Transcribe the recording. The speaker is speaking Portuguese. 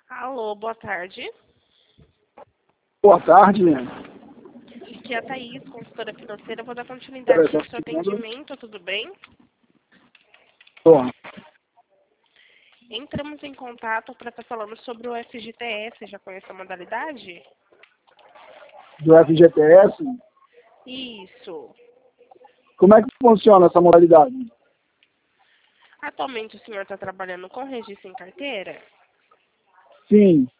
Alô, boa tarde. Boa tarde. Aqui é a Thaís, consultora financeira. Vou dar continuidade no seu atendimento, tudo bem? Tô. Entramos em contato para estar falando sobre o FGTS. Já conhece a modalidade? Do FGTS. Isso. Como é que funciona essa modalidade? Atualmente o senhor está trabalhando com registro em carteira? Sim.